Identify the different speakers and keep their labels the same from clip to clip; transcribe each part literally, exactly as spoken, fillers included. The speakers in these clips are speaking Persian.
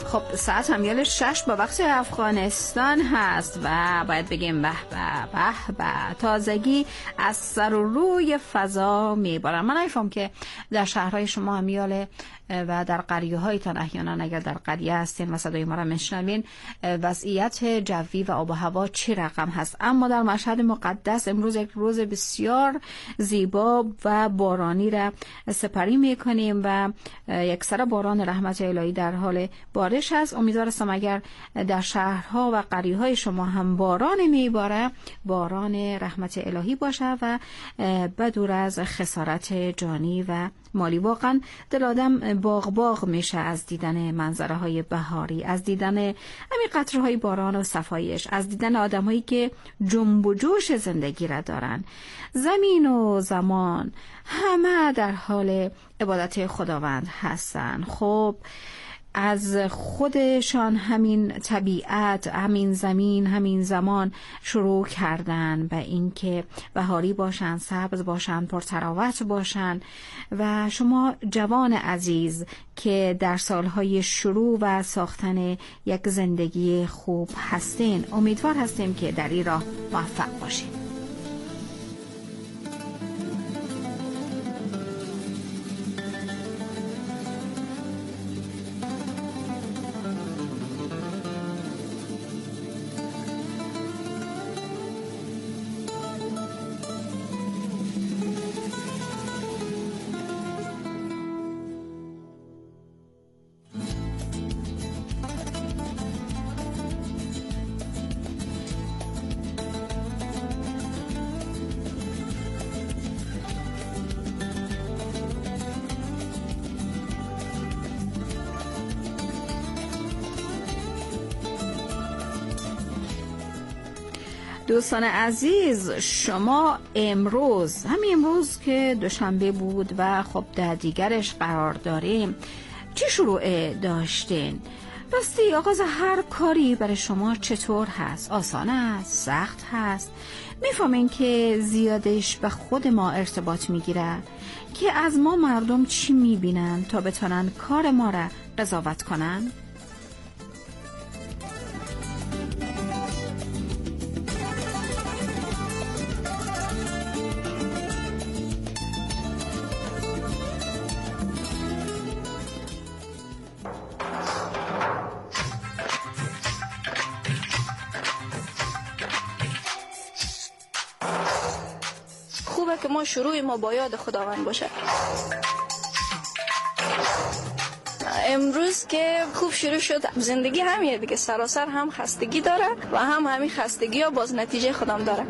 Speaker 1: خب ساعت همیال شش با وقت افغانستان هست و باید بگیم به به به به تازگی از سر و روی فضا میبارن. من نمیفهم که در شهرهای شما همیال و در قریه هایتان احیانا اگر در قریه هستین و صدای ما را میشنوین وضعیت جوی و آب و هوا چی رقم هست، اما در مشهد مقدس امروز یک روز بسیار زیبا و بارانی را سپری میکنیم و یک سر باران رحمت الهی در حال بارش است. امیدوارم اگر در شهرها و قریه های شما هم باران میباره باران رحمت الهی باشه و بدور از خسارت جانی و مالی. واقعا دل آدم باغ باغ میشه از دیدن منظره های بهاری، از دیدن همین قطره های باران و صفایش، از دیدن آدم هایی که جنب و جوش زندگی را دارن. زمین و زمان همه در حال عبادت خداوند هستن. خب از خودشان همین طبیعت، همین زمین، همین زمان شروع کردن به اینکه بهاری باشن، سبز باشن، پرتراوت باشن. و شما جوان عزیز که در سالهای شروع و ساختن یک زندگی خوب هستین، امیدوار هستیم که در این راه موفق باشین. دوستان عزیز، شما امروز، همین امروز که دوشنبه بود و خب در دیگرش قرار داریم، چه شروع داشتین؟ راستی آغاز هر کاری برای شما چطور هست؟ آسان است؟ سخت هست؟ میفهمین که زیادش به خود ما ارتباط میگیره که از ما مردم چی میبینن تا بتونن کار ما را قضاوت کنن؟
Speaker 2: که ما شروع ما با یاد خداوند باشه. امروز که خوب شروع شد، زندگی همیه دیگه، سراسر هم خستگی داره و هم همین خستگی ها باز نتیجه خودم داره.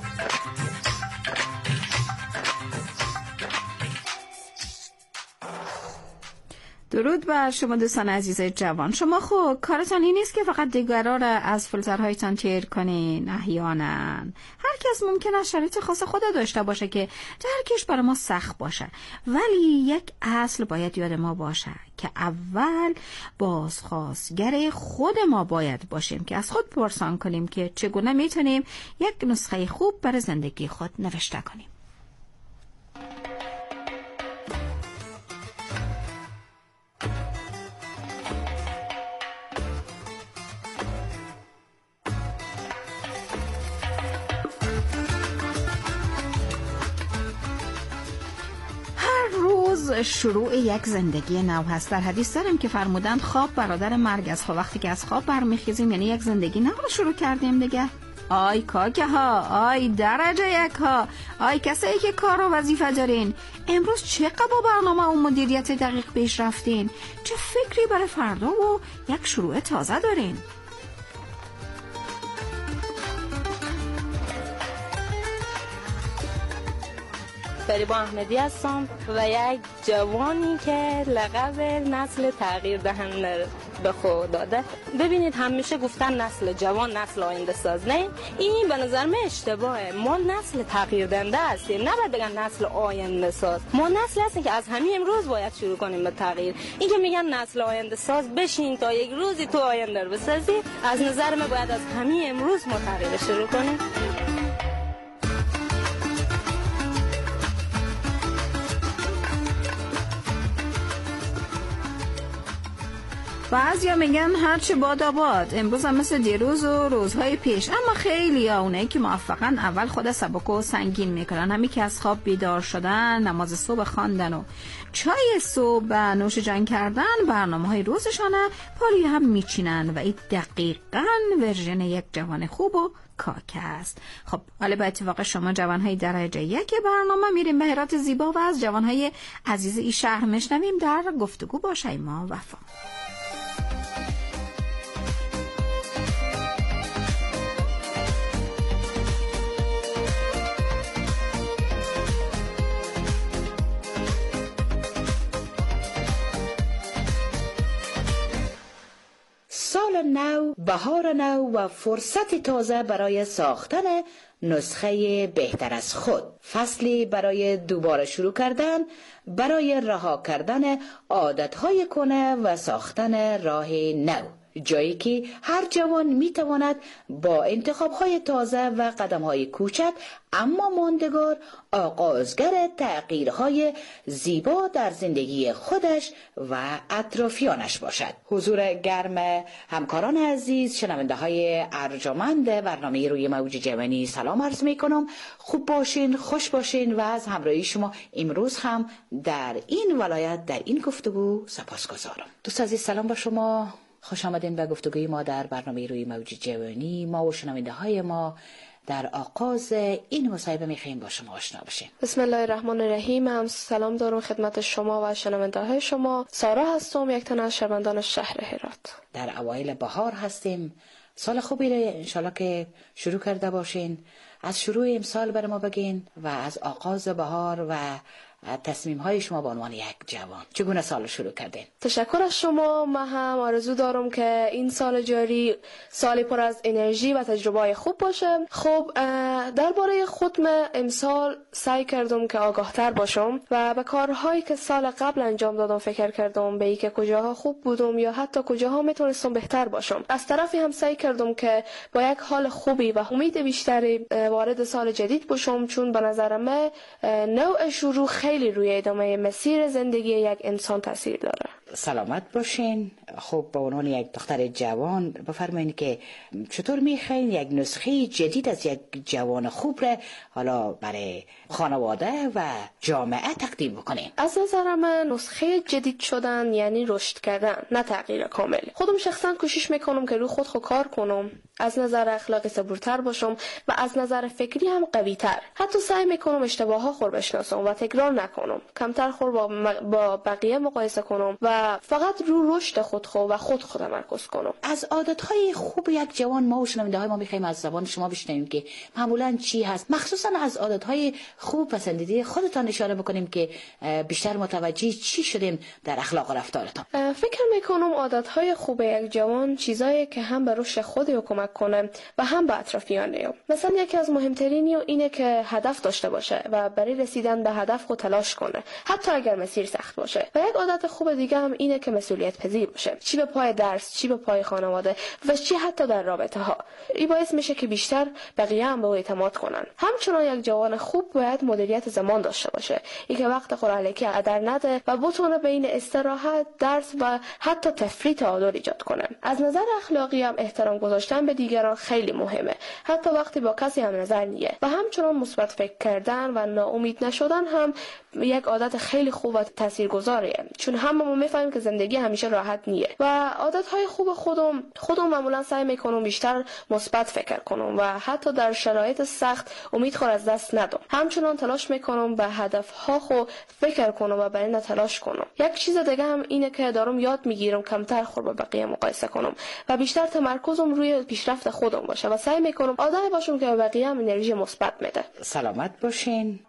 Speaker 1: درود بر شما دوستان عزیز جوان. شما خب کارتان این نیست که فقط دیگرها را از فیلترهایتان تیر کنین. احیانا هر کس ممکنه شرایط خاص خود داشته باشه که درکش برای ما سخت باشه، ولی یک اصل باید یاد ما باشه که اول بازخواستگر خود ما باید باشیم که از خود پرسان کنیم که چگونه میتونیم یک نسخه خوب برای زندگی خود نوشته کنیم. شروع یک زندگی نو هست. در حدیث داریم که فرمودند خواب برادر مرگ است. وقتی که از خواب برمیخیزیم یعنی یک زندگی نو رو شروع کردیم دیگه. آی کاکه ها، آی درجه یک ها، آی کسایی که کار و وظیفه دارین، امروز چقدر با برنامه و مدیریت دقیق پیش رفتین؟ چه فکری برای فردا و یک شروع تازه دارین؟
Speaker 3: فریبا احمدی هستم و یک جوانی که لقب نسل تغییر دهنده به خود داده. ببینید همیشه گفتن نسل جوان نسل آینده ساز، نه، این به نظر من اشتباهه. ما نسل تغییر دهنده هستیم، نباید بگن نسل آینده ساز. ما نسل هستیم که از همین امروز باید شروع کنیم به تغییر. این که میگن نسل آینده ساز، بشین تا یک روزی تو آینده رو بسازی، از نظر من باید از همین امروز ما تغییر شروع کنیم.
Speaker 1: بعضیا میگن هرچه باد آباد، امروز هم مثل دیروز و روزهای پیش. اما خیلی ها اونایی که موفقن اول خود سبک و سنگین میکنن، همی که از خواب بیدار شدن، نماز صبح خواندن و چای صبح نوش جان کردن، برنامه های روزشانه پالی هم میچینن و این دقیقاً ورژن یک جوان خوب و کاک است. خب حالا به اتفاق شما جوانهای درجه یک برنامه میریم به هرات زیبا و از جوانهای عزیز این شهر میشنویم در گفتگو با شیما وفا.
Speaker 4: سال نو، بهار نو و فرصت تازه برای ساختن نسخه بهتر از خود. فصلی برای دوباره شروع کردن، برای رها کردن عادتهای کهنه و ساختن راه نو. جایی که هر جوان میتواند با انتخابهای تازه و قدمهای کوچک اما ماندگار آغازگر تغییرهای زیبا در زندگی خودش و اطرافیانش باشد. حضور گرم همکاران عزیز، شنونده های ارجمند برنامه روی موج جوانی، سلام عرض می کنم. خوب باشین، خوش باشین و از همراهی شما امروز هم در این ولایت در این گفتگو سپاسگزارم. دوست عزیز سلام با شما، خوش آمدین به گفتگوی ما در برنامه روی موج جوانی. ما و شنونده های ما در آغاز این مصاحبه میخوایم با شما آشنا بشیم.
Speaker 2: بسم الله الرحمن الرحیم. هم سلام دارم خدمت شما و شنونده های شما. سارا هستم، یک تن از شهروندان شهر هرات.
Speaker 4: در اوایل بهار هستیم. سال خوبی رو انشالله که شروع کرده باشین. از شروع امسال بر ما بگین و از آغاز بهار و تصمیم های شما به عنوان یک جوان چگونه سال شروع کردین؟
Speaker 2: تشکر از شما. من هم آرزو دارم که این سال جاری سالی پر از انرژی و تجربه خوب باشه. خب درباره خودم امسال سعی کردم که آگاهتر باشم و به کارهایی که سال قبل انجام دادم فکر کردم، به ای که کجاها خوب بودم یا حتی کجاها میتونستم بهتر باشم. از طرفی هم سعی کردم که با یک حال خوبی و امید بیشتری وارد سال جدید باشم، چون به نظر من نوع شروع خیلی روی ادامه مسیر زندگی یک انسان تاثیر داره.
Speaker 4: سلامت باشین. خب به عنوان یک دختر جوان بفرمایید که چطور میخواین یک نسخه جدید از یک جوان خوب را حالا برای خانواده و جامعه تقدیم بکنین؟
Speaker 2: از نظر من نسخه جدید شدن یعنی رشد کردن، نه تغییر کامل. خودم شخصا کوشش میکنم که روی خود خود کار کنم، از نظر اخلاقی صبورتر باشم و از نظر فکری هم قوی‌تر. حتی سعی میکنم اشتباهات خود بشناسم و تکرار نکنم، کمتر خود با, با بقیه مقایسه کنم و فقط رو رشد خود خود و خود خود تمرکز کنم.
Speaker 4: از عادتهای خوب یک جوان ما و شنونده های ما میخوایم از زبان شما بشنویم که معمولا چی هست، مخصوصا از عادتهای خوب پسندیده خودتان اشاره بکنیم که بیشتر متوجه چی شدیم در اخلاق و رفتارتان.
Speaker 2: فکر میکنم عادتهای خوب یک جوان چیزایی که هم به رشد خود کمک کنه و هم به اطرافیانه. مثلا یکی از مهمترین اینه که هدف داشته باشه و برای رسیدن به هدف خود تلاش کنه، حتی اگر مسیر سخت باشه. و یک عادت خوب دیگه هم اینه که مسئولیت پذیر باشه، چی به پای درس، چی به پای خانواده و چی حتی در رابطه ها. این باعث میشه که بیشتر بقیه هم به او اعتماد کنن. همچنان یک جوان خوب باید مدیریت زمان داشته باشه، این که وقت خود الکی هدر نده و بتونه بین استراحت، درس و حتی تفریح تعادل ایجاد کنه. از نظر اخلاقی هم احترام گذاشتن به دیگران خیلی مهمه، حتی وقتی با کسی هم نظر نیه. و همچنان مثبت فکر کردن و ناامید نشدن هم یک عادت خیلی خوب و تاثیرگذاریه، چون هممون میفهمیم که زندگی همیشه راحت نیه. و عادتهای خوب خودم خودم معمولا سعی میکنم بیشتر مثبت فکر کنم و حتی در شرایط سخت امید خود از دست ندم. همچنان تلاش میکنم به هدفها خود فکر کنم و برای این تلاش کنم. یک چیز دیگه هم اینه که دارم یاد میگیرم کمتر خود با بقیه مقایسه کنم و بیشتر تمرکزم روی پیشرفت خودم باشه و سعی میکنم آدمی باشم که به بقیه هم انرژی مثبت میده.
Speaker 4: سلامت باشین.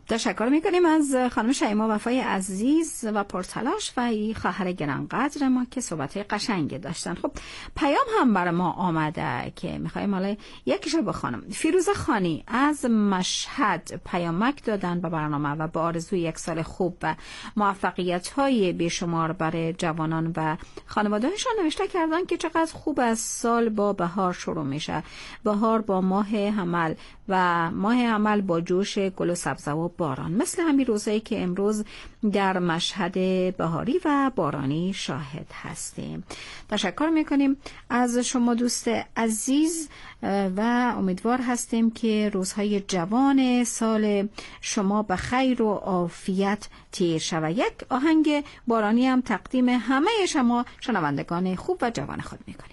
Speaker 1: تشکر میکنیم از خانم شیما وفای عزیز و پرتلاش و ای خواهر گرانقدر ما که صحبت قشنگی داشتن. خب پیام هم برای ما آمده که میخوایم حالا یکیشو بخونم. فیروزه خانی از مشهد پیامک دادن به برنامه و با آرزوی یک سال خوب و موفقیت های بیشمار برای جوانان و خانواده‌هاشون نوشته کردن که چقدر خوب از سال با بهار شروع میشه. بهار با ماه حمل و ماه حمل با جوش گل و سبزه و باران، مثل همین روزایی که امروز در مشهد بهاری و بارانی شاهد هستیم. تشکر میکنیم از شما دوست عزیز و امیدوار هستیم که روزهای جوان سال شما به خیر و عافیت تیر شود. یک آهنگ بارانی هم تقدیم همه شما شنوندگان خوب و جوان خود میکنیم.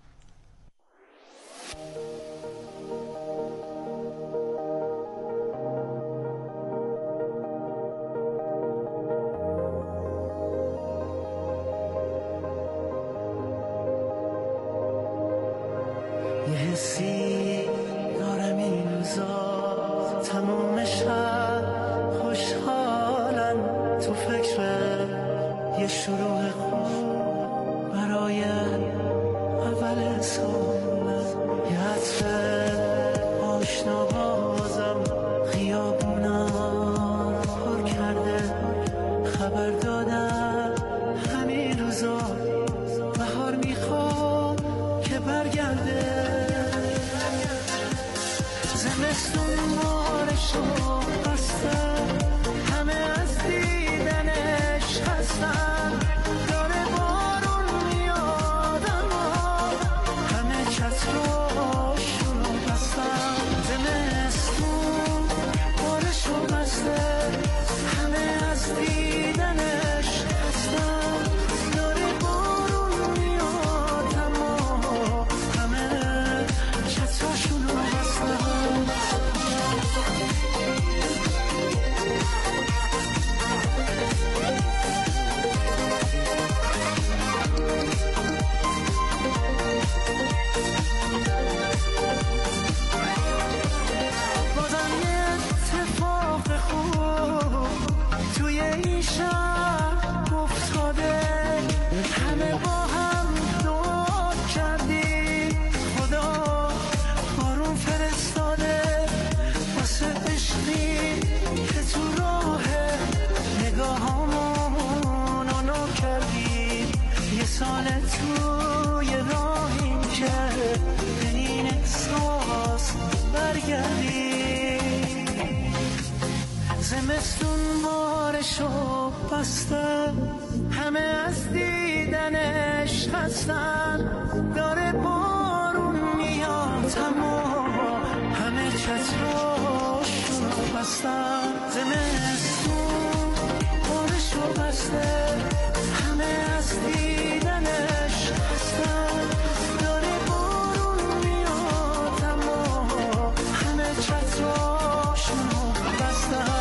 Speaker 5: حسی دارم این روزا تموم شب خوشحالم، تو فکر یه شروع خوب برای اول سالم، یه عطر آشنا بازم خیابونا پر کرده، خبر دادم همین روزا بهار میخواد که برگرده، زمستون بارشو بسته، همه از دیدنش هستن، داره بارون میاد اما همه چتراشونو بستن، زمستون بارشو بسته، همه از دیدنش هستن، داره بارون میاد اما همه چتراشونو بستن. زمستون بارشو بسته، همه از دیدنش هستن، داره بارون میاد اما همه چتراشونو بستن، زمستون بارشو بسته، همه از دیدنش هستن، داره بارون میاد اما همه چتراشونو بستن.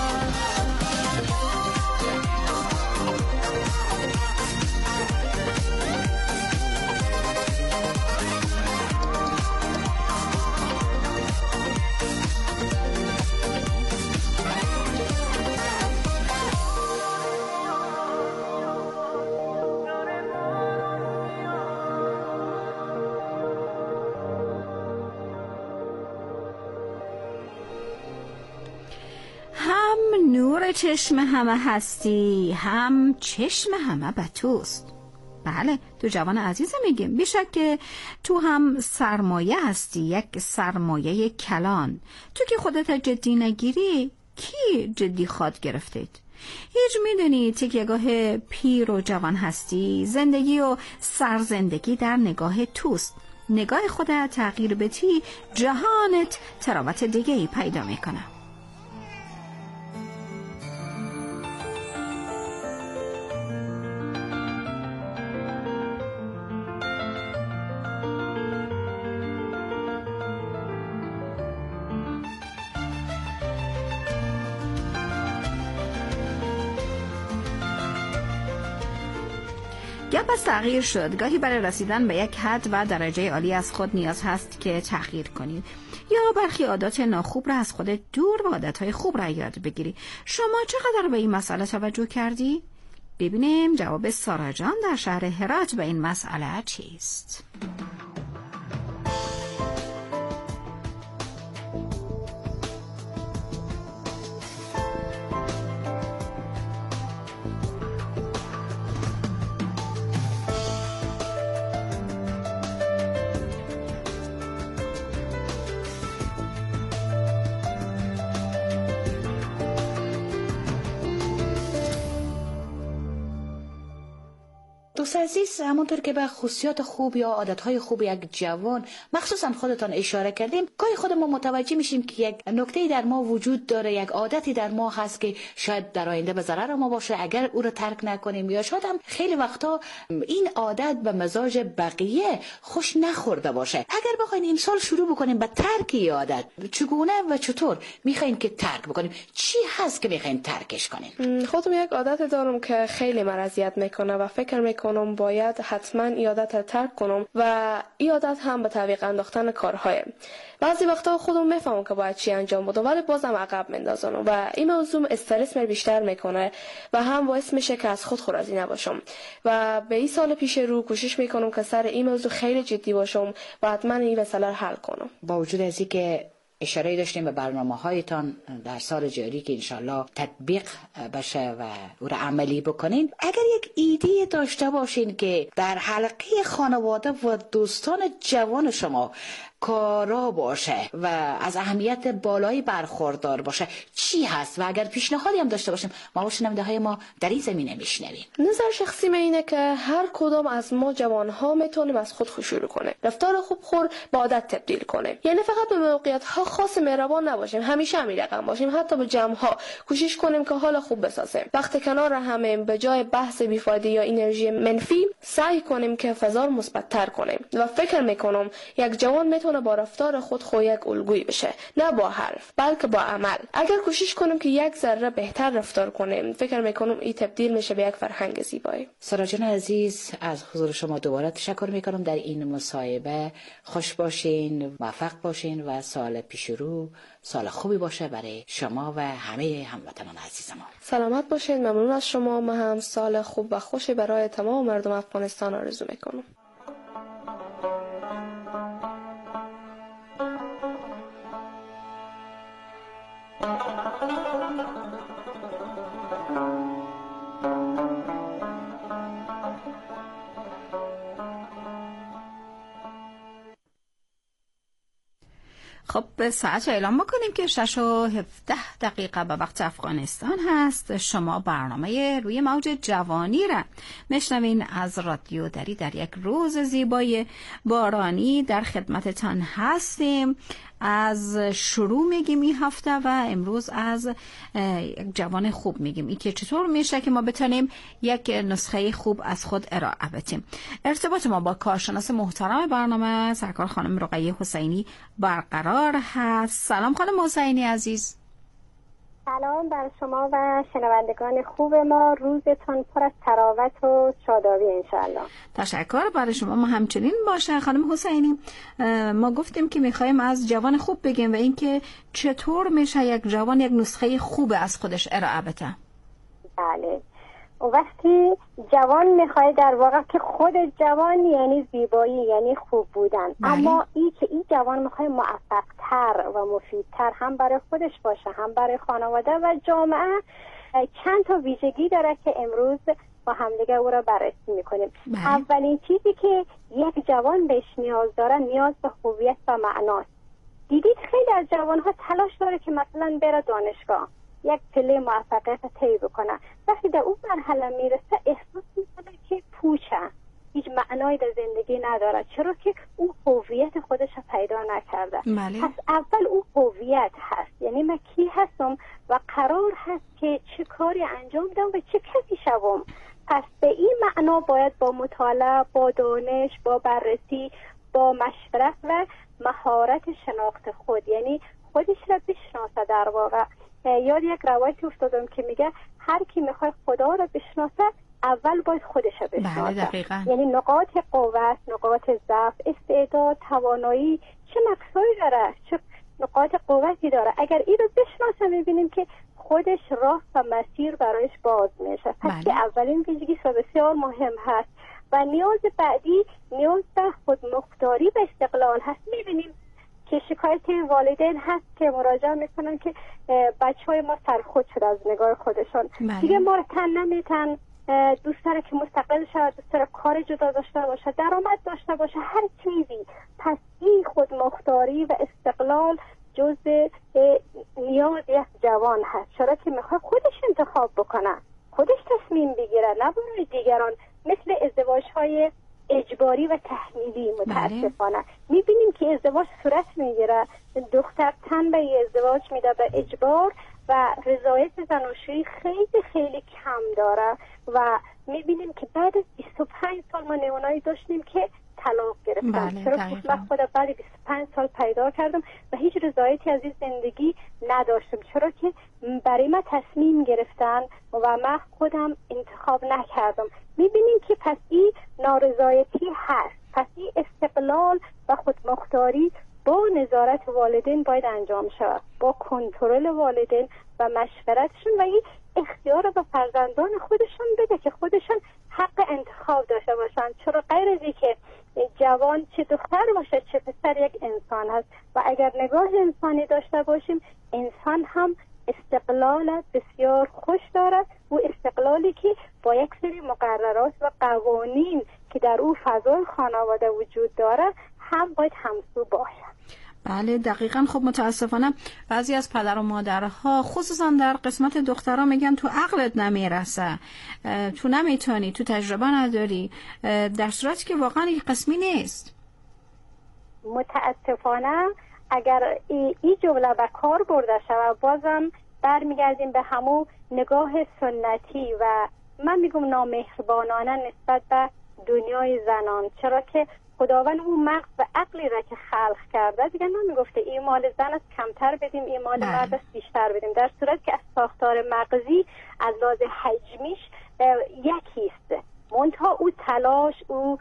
Speaker 1: نور چشم همه هستی، هم چشم همه به توست. بله، تو جوان عزیز میگیم بیشک که تو هم سرمایه هستی، یک سرمایه کلان. تو که خودت جدی نگیری کی جدی خواد گرفتید؟ هیچ میدونی تکیهگاه پیر و جوان هستی، زندگی و سرزندگی در نگاه توست. نگاه خودت تغییر بدی، جهانت تراوت دیگه‌ای پیدا میکنه. گپ از تغییر شد. گاهی برای رسیدن به یک حد و درجه عالی از خود نیاز هست که تغییر کنید. یا برخی عادات ناخوب را از خودت دور و عادتهای خوب را یاد بگیری. شما چقدر به این مسئله توجه کردی؟ ببینیم جواب سارا جان در شهر هرات به این مسئله چیست؟
Speaker 4: دوست عزیز، همونطور که به خصوصیات خوب یا عادتهای خوب یک جوان مخصوصا خودتان اشاره کردیم، گاهی خود ما متوجه میشیم که یک نکته در ما وجود داره، یک عادتی در ما هست که شاید در آینده به ضرر ما باشه اگر او رو ترک نکنیم، یا شاید هم خیلی وقتا این عادت به مزاج بقیه خوش نخورده باشه. اگر بخوایم امسال شروع بکنیم به ترک این عادت، چگونه و چطور میخواین که ترک بکنیم؟ چی هست که میخواین ترکش کنیم؟
Speaker 2: خودم یک عادت دارم که خیلی مرا اذیت میکنه و فکر میکنم باید حتما این عادت رو ترک کنم و این عادت هم به تعویق انداختن کارهای. بعضی وقتا خودم میفهمم که باید چی انجام بدم ولی بازم عقب میندازم و این موضوع استرس من بیشتر میکنه و هم باعث میشه که از خود راضی نباشم و به این سال پیش رو کوشش میکنم که سر این موضوع خیلی جدی باشم و حتما این مسئله رو حل کنم.
Speaker 4: با وجود از اینکه اشاره داشتیم به برنامه هایتان در سال جاری که انشالله تطبیق بشه و او را عملی بکنین، اگر یک ایده داشته باشین که در حلقه خانواده و دوستان جوان شما کارا باشه و از اهمیت بالایی برخوردار باشه، چی هست؟ و اگر پیشنهادی هم داشته باشیم ما با شنونده های ما در این زمینه میشنویم.
Speaker 2: نظر شخصی من اینه که هر کدام از ما جوان ها میتونیم از خود شروع کنیم، رفتار خوب خور به عادت تبدیل کنیم. یعنی فقط به موقعیت ها خاص مهربان نباشیم، همیشه همین رقم باشیم، حتی به جمع ها کوشش کنیم که حال خوب بسازیم. وقتی کنار همیم به جای بحث بیفایده یا انرژی منفی سعی کنیم که فضا رو مثبت تر کنیم و فکر میکنم یک جوان میتونه با رفتار خود خو یک الگویی بشه، نه با حرف بلکه با عمل. اگر کوشش کنیم که یک ذره بهتر رفتار کنیم، فکر میکنم این تبدیل میشه به یک فرهنگ زیبایی.
Speaker 4: سارا جان عزیز، از حضور شما دوباره تشکر میکنم در این مصاحبه. خوش باشین، موفق باشین و سال پیش رو سال خوبی باشه برای شما و همه هموطنان عزیز ما.
Speaker 2: سلامت باشین. ممنون از شما. ما هم سال خوب و خوشی برای تمام مردم افغانستان آرزو میکنم.
Speaker 1: خب به ساعت اعلام بکنیم که شش و هفده دقیقه به وقت افغانستان هست. شما برنامه روی موج جوانی را میشنوین از رادیو دری. در یک روز زیبای بارانی در خدمتتان هستیم. از شروع میگیم این هفته و امروز از یک جوان خوب میگیم، این که چطور میشه که ما بتونیم یک نسخه خوب از خود ارائه بدیم. ارتباط ما با کارشناس محترم برنامه سرکار خانم رقیه حسینی برقرار هست. سلام خانم حسینی عزیز.
Speaker 6: سلام بر شما و شنوندگان خوب ما. روزتون پر از تراوت و شادابی انشالله.
Speaker 1: تشکر برای شما. ما همچنین باشه خانم حسینی. ما گفتیم که میخوایم از جوان خوب بگیم و اینکه چطور میشه یک جوان یک نسخه خوب از خودش ارائه بده.
Speaker 6: بله، و وقتی جوان میخوای در واقع که خود جوان یعنی زیبایی، یعنی خوب بودن. بله. اما این که این جوان میخوای موفق تر و مفیدتر هم برای خودش باشه هم برای خانواده و جامعه، چند تا ویژگی داره که امروز با همدیگه او را بررسی میکنیم. بله. اولین چیزی که یک جوان بهش نیاز داره نیاز به هویت و معناست. دیدید خیلی از جوانها تلاش داره که مثلا بره دانشگاه، یک پله موفقیت طی بکنه، وقتی در اون مرحله میرسه احساس میکنه که پوچه، هیچ معنایی در زندگی نداره، چرا که اون هویت خودش پیدا نکرده.
Speaker 1: بله.
Speaker 6: پس اول اون هویت هست، یعنی من کی هستم و قرار هست که چه کاری انجام بدم و چه کسی شوم. پس به این معنا باید با مطالعه، با دانش، با بررسی، با مشورت و مهارت شناخت خود، یعنی خودش را بشناسه. در واقع یاد یک روایتی افتادم که میگه هر کی میخواد خدا را بشناسه اول باید خودش رو بشناسه.
Speaker 1: بله دقیقاً.
Speaker 6: یعنی نقاط قوت، نقاط ضعف، استعداد، توانایی، چه نقصایی داره، چه نقاط قوتی داره. اگر این رو بشناسه میبینیم که خودش راه و مسیر برایش باز میشه. پس
Speaker 1: بله.
Speaker 6: که اولین ویژگی بسیار مهم هست. و نیاز بعدی نیاز به خودمختاری و استقلال هست. میبینیم که شکایت والدین هست که مراجعه میکنن که بچه های ما سرخود شده از نگاه خودشان.
Speaker 1: بله.
Speaker 6: دیگه ما رو تن نمیتن، دوست داره که مستقل شود، دوست داره کار جدا داشته باشه، درآمد داشته باشه، هر چیزی. پس این خودمختاری و استقلال جزء نیاز یک جوان هست، چرا که میخواد خودش انتخاب بکنه، خودش تصمیم بگیره، نه برای دیگران. مثل ازدواج های اجباری و تحمیلی متاسفانه میبینیم که ازدواج صورت میگیره، دختر تن به ازدواج میده به اجبار و رضایت زناشویی خیلی خیلی کم داره و میبینیم که بعد از بیست و پنج سال ما نمونایی داشتیم که طلاق گرفتن.
Speaker 1: بله،
Speaker 6: چرا
Speaker 1: دقیقاً.
Speaker 6: من خودم بعد بیست و پنج سال پیدا کردم و هیچ رضایتی از این زندگی نداشتم، چرا که برای من تصمیم گرفتن و من خودم انتخاب نکردم. میبینیم که پس این نارضایتی هست. پس این استقلال و خودمختاری با نظارت والدین باید انجام شود، با کنترل والدین و مشورتشون و این اختیار به فرزندان خودشون بده که خودشون حق انتخاب داشته باشن. چرا غیر از اینکه جوان چه دختر باشه چه پسر یک انسان هست و اگر نگاه انسانی داشته باشیم، انسان هم استقلال بسیار خوش داره و استقلالی که با یک سری مقررات و قوانین که در او فضای خانواده وجود داره هم باید همسو باشه.
Speaker 1: بله دقیقاً. خب متاسفانه بعضی از پدر و مادرها خصوصا در قسمت دخترها میگن تو عقلت نمیرسه، تو نمیتونی، تو تجربه نداری، در صورتی که واقعا این قسمی نیست.
Speaker 6: متاسفانه اگر این جمله به کار برده شود بازم برمیگردیم به همون نگاه سنتی و من میگم نامهربانانه نسبت به دنیای زنان، چرا که خداوند اون مغز و عقلی را که خلق کرده دیگه نمیگفته این مال زن است کمتر بدیم، این مال مرد است بیشتر بدیم، در صورت که از ساختار مغزی از لحاظ حجمیش یکی است. منتها او تلاش، او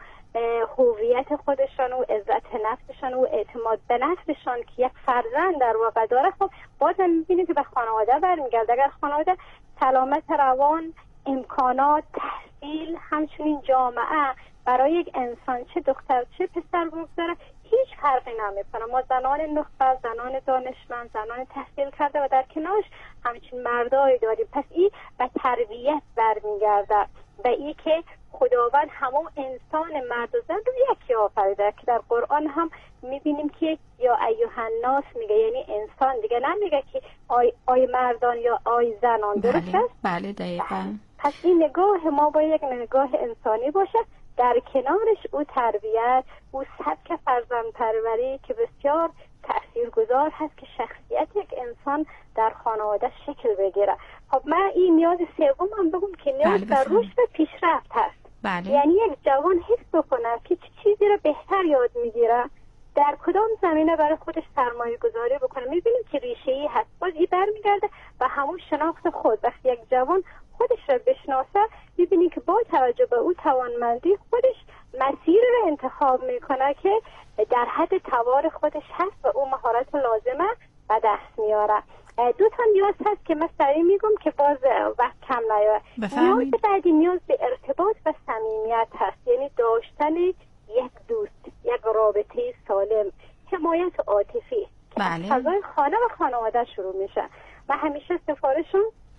Speaker 6: هویت خودشان و عزت نفسشان و اعتماد به نفسشان که یک فرزند در واقع داره، خب بازم میبینید که به خانواده برمیگرده. اگر خانواده سلامت روان، امکانات، تحصیل، همچنین جامعه برای یک انسان چه دختر چه پسر بگذاره هیچ فرقی نمیکنه. ما زنان نخبه، زنان دانشمند، زنان تحصیل کرده و در کنارش همچنین مردایی داریم. پس این به تربیت برمیگرده و این که خداوند همون انسان مرد و زن رو یکی آفریده که در قرآن هم میبینیم که یا ایها الناس میگه، یعنی انسان دیگه نمیگه که آی, آی مردان یا آی زنان. درست
Speaker 1: بله،
Speaker 6: است؟
Speaker 1: بله دقیقاً.
Speaker 6: پس این نگاه ما با یک نگاه انسانی باشه، در کنارش او تربیت، او سبک فرزند پروری که بسیار تاثیرگذار هست که شخصیت یک انسان در خانواده شکل بگیره. خب من این نیاز سوم هم بگم که نیاز
Speaker 1: بله
Speaker 6: در رشد و پیشرفت هست.
Speaker 1: بله.
Speaker 6: یعنی یک جوان حس بکنه که چه چیزی رو بهتر یاد میگیره، در کدام زمینه برای خودش سرمایه گذاری بکنه. میبینیم که ریشه ای هست، باز این برمیگرده و همون شناخت خود. وقتی یک جوان خودش رو بشناسه میبینی که با توجه به او توانمندی خودش مسیر رو انتخاب میکنه که در حد توان خودش هست و او مهارت لازمه و دست میاره. دو تا نیاز هست که من سریع میگم که باز وقت کم نیاره. نیاز بعدی نیاز به ارتباط و صمیمیت هست، یعنی داشتن یک دوست، یک رابطه سالم، حمایت عاطفی که
Speaker 1: بله.
Speaker 6: فضای خانه و خانواده شروع میشه. و همیشه سفارشم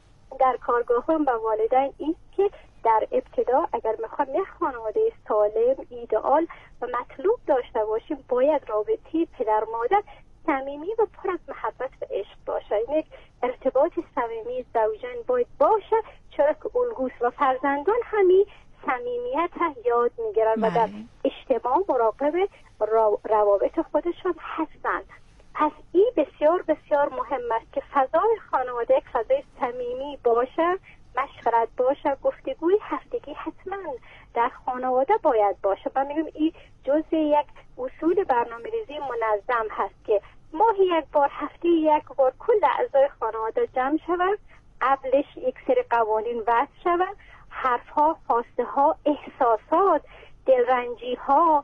Speaker 6: در کارگاهم با والدین است که در ابتدا اگر میخوایم یک خانواده سالم، ایدئال و مطلوب داشته باشیم، باید رابطه پدر مادر صمیمی و پر از محبت و عشق باشه. یک ارتباط صمیمی زوجین باید باشه، چرا که الگوست و فرزندان همین صمیمیت یاد میگیرن و در اجتماع مراقب روابط خودشون هستند. پس این بسیار بسیار مهم است که فضای خانواده یک فضای صمیمی باشه، مشورت باشه، گفتگوی هفتگی حتما در خانواده باید باشه. من میگم این جزء یک اصول برنامه‌ریزی منظم هست که ماهی یک بار، هفته یک بار کل اعضای خانواده جمع شود، قبلش یک سری قوانین وضع شود، حرفها، خواسته ها، احساسات، دلرنجی ها،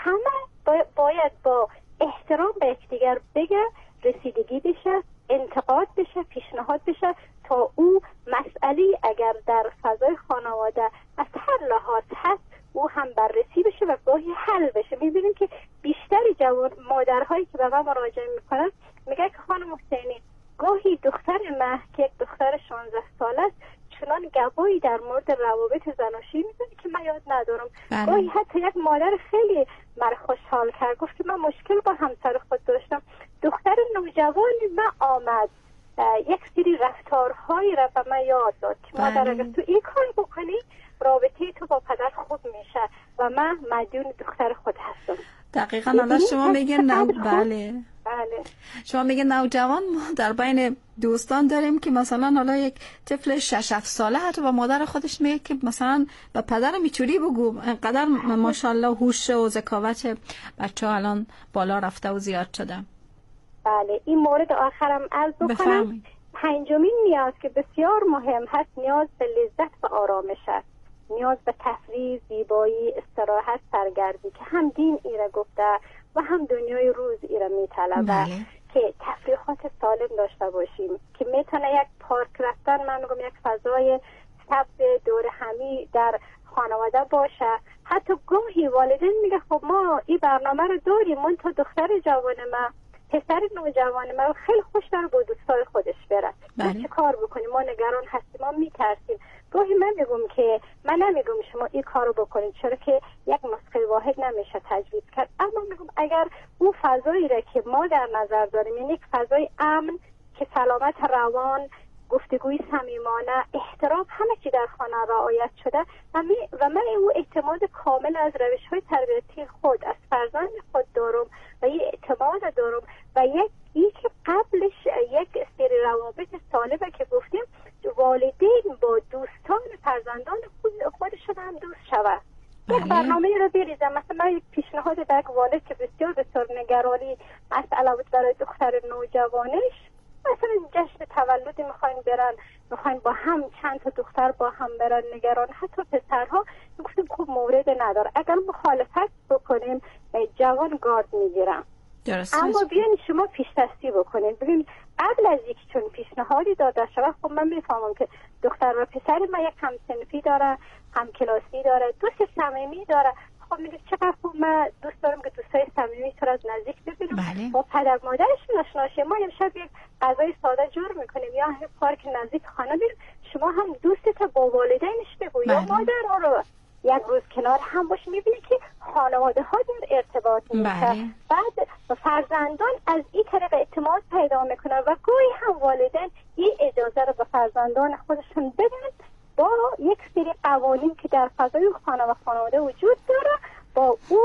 Speaker 6: همه باید با احترام به یکدیگر بگه، رسیدگی بشه، انتقاد بشه، پیشنهاد بشه تا او مسئله اگر در فضای خانواده از هر لحاظ هست او هم بررسی بشه و گاهی حل بشه. میبینیم که بیشتر جوان مادرهایی که به من مراجعه میکنن میگه که خانم حسینی گاهی دختر من که یک دختر شانزده ساله است چنان گواهی در مورد روابط زناشویی میزنه که من یاد ندارم.
Speaker 1: بله.
Speaker 6: گاهی حتی یک مادر خیلی مرا خوشحال کرد، گفت که من مشکل با همسر خود داشتم، دختر نوجوانی من آمد یک سری رفتارهایی را به من یاد داد که مادر اگر تو این کار بکنی رابطه تو با پدر خوب میشه و من مدیون دختر خود هستم.
Speaker 1: دقیقاً. حالا شما میگن نو بله
Speaker 6: بله
Speaker 1: شما میگن نوجوان ما در بین دوستان داریم که مثلا حالا یک طفل شش هفت ساله حتی با مادر خودش میگه که مثلا به پدر میچوری بگو، انقدر ماشاءالله هوش و ذکاوت بچه‌ها الان بالا رفته و زیاد شده.
Speaker 6: بله این مورد آخرم عرض بکنم. پنجمین نیاز که بسیار مهم هست نیاز به لذت و آرامش است، نیاز به تفریح، زیبایی، استراحت، سرگردی که هم دین ایره گفته و هم دنیای روز ایره میطلبه.
Speaker 1: بله.
Speaker 6: که تفریحات سالم داشته باشیم که میتونه یک پارک رفتن، من میگم یک فضای سبز دور همی در خانواده باشه. حتی گاهی والدین میگه خب ما این برنامه رو داریم، من تا دختر جوان ما، پسر نوجوان ما خیلی خوش داره با دوستای خودش بره. ما چه کار بکنیم؟ ما نگران هستیم، ما میترسیم. گاهی من میگم که من نمیگم شما این کارو بکنید چرا که یک نسخه واحد نمیشه تجویز کرد، اما میگم اگر اون فضایی را که ما در نظر داریم، یعنی یک فضای امن که سلامت روان، گفتگوی صمیمانه، احترام، همه چی در خانه رعایت شده و, و من او اعتماد کامل از روش‌های تربیتی خود از فرزند خود دارم و یه اعتماد دارم و یک ای که قبلش یک سری روابط سالمه که گفتیم والدین با دوستان فرزندان خود خودشون هم دوست شود. یک برنامه رو بریزم. مثلا من یک پیشنهاد به یک والد که بسیار بسیار نگرانی مسئله بود برای دختر نوجوانش، مثلا جشن تولدی میخواین برن، میخواین با هم چند تا دختر با هم برن، نگران حتی پسرها، گفتیم خوب مورد نداره، اگر مخالفت بکنیم جوان گارد میگیرن. اما بیاین شما پیش‌دستی بکنین. ببین قبل از اینکه چون پیشنهادی داده شود، خب من میفهمم که دختر و پسر ما یک هم صنفی داره، هم کلاسی داره، دوست صمیمی داره. خب میگه چقدر خوب، من دوست دارم که دوستای صمیمی تو از نزدیک ببینم.
Speaker 1: بله.
Speaker 6: با پدر مادرش آشنا شیم. ما امشب یک غذای ساده جور میکنیم یا همین پارک نزدیک خانه بریم، شما هم دوستت با والدینش بگو. بله. یا مادر رو یک روز کنار هم باش، میبینی که خانواده ها در ارتباط میشه.
Speaker 1: بله.
Speaker 6: بعد فرزندان از این طریق اعتماد پیدا میکنن و گاهی هم والدین این اجازه رو به فرزندان خودشون بدن با یک سری قوانین که در فضای خانه و خانواده وجود داره با او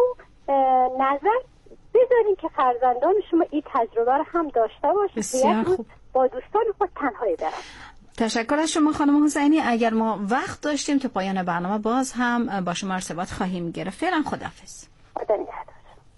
Speaker 6: نظر بذارین که فرزندان شما این تجربه رو هم داشته باشه.
Speaker 1: بسیار خوب.
Speaker 6: با دوستان خود تنهایی برن.
Speaker 1: تشکر از شما خانم حسینی. اگر ما وقت داشتیم تو پایان برنامه باز هم با شما ارتباط خواهیم گرفت. فعلا خداحافظ.
Speaker 6: خدا نگهدار.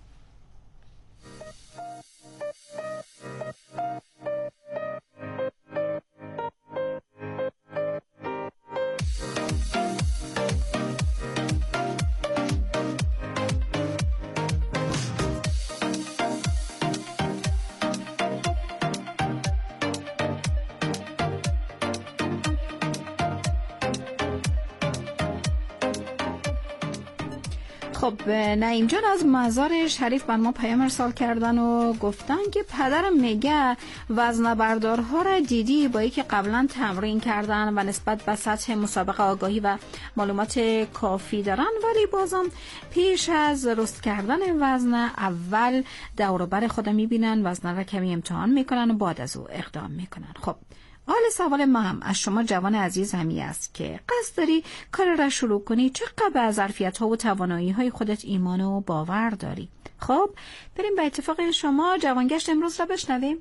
Speaker 1: خب نعیم جان از مزار شریف بر ما پیام ارسال کردن و گفتن که پدرم میگه وزنه‌بردارها را دیدی با اینکه قبلا تمرین کردن و نسبت به سطح مسابقه آگاهی و معلومات کافی دارن، ولی بازم پیش از رست کردن وزن اول دور و بر خود میبینن، وزن را کمی امتحان میکنن و بعد از او اقدام میکنن. خب حال سوال ما هم از شما جوان عزیز همی است که قصد داری کار را شروع کنی، چقدر به ظرفیت ها و توانایی های خودت ایمان و باور داری. خب بریم به اتفاق شما جوانگشت امروز را بشنویم.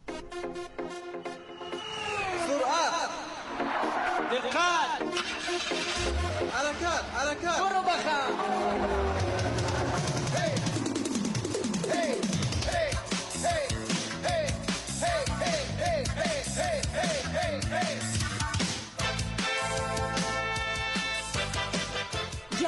Speaker 5: سرعت، دقت، حرکت، حرکت، برو بخم.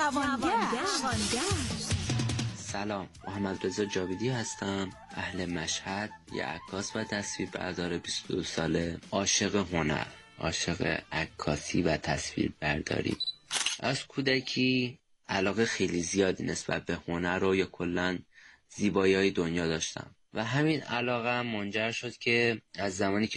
Speaker 7: سلام، محمد رضا جاویدی هستم، اهل مشهد، یه عکاس و تصویربردار بیست و دو ساله، عاشق هنر، عاشق عکاسی و تصویربرداری. از کودکی علاقه خیلی زیادی نسبت به هنر و یا کلاً زیبایی‌های دنیا داشتم و همین علاقه منجر شد که از زمانی که